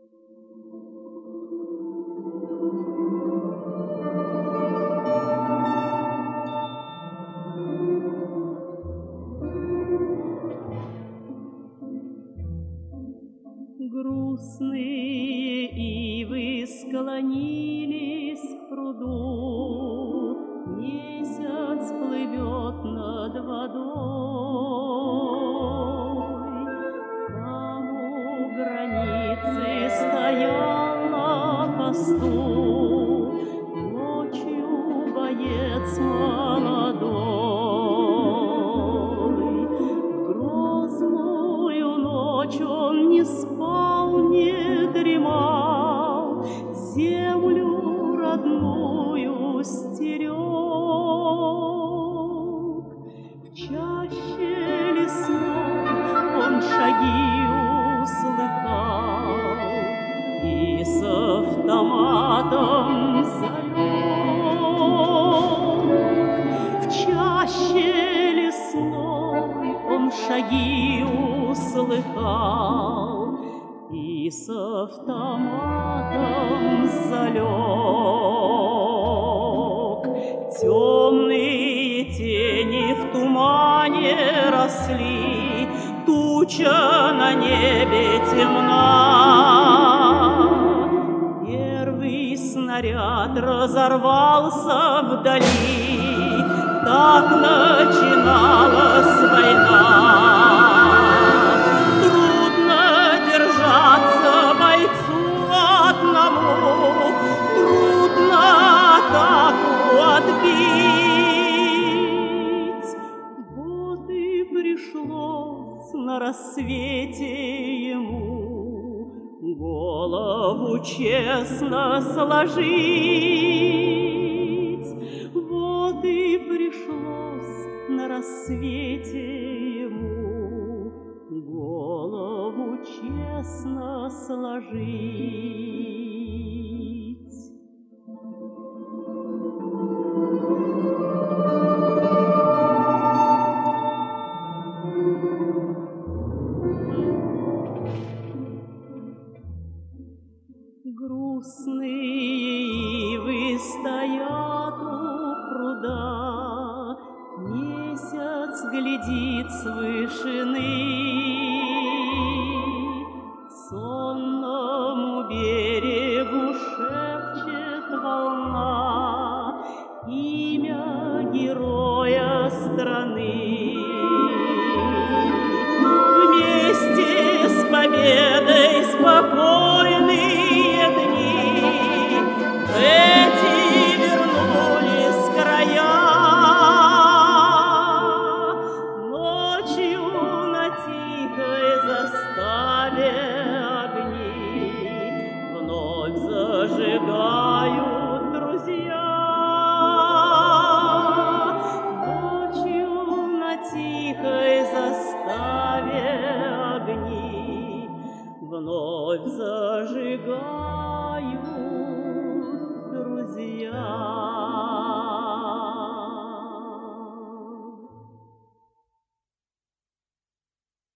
Грустные ивы склонились к пруду, месяц плывет над водой. Там у границы стоял на посту ночью боец молодой. В грозную ночь он не спал, не дремал, землю родную стерег. В чаще лесной он шаги услыхал и с автоматом залег. В чаще лесной он шаги услыхал и с автоматом залег. Темные тени в тумане росли, туча на небе темна. Первый снаряд разорвался вдали, так начиналась война. Вот и пришлось на рассвете ему голову честно сложить. Вот и пришлось на рассвете ему голову честно сложить. Грустные ивы стоят у пруда, месяц глядит с вышины. Сонному берегу шепчет волна имя героя страны. Вместе с победой спокойной зажигают друзья. Ночью на тихой заставе огни вновь зажигают.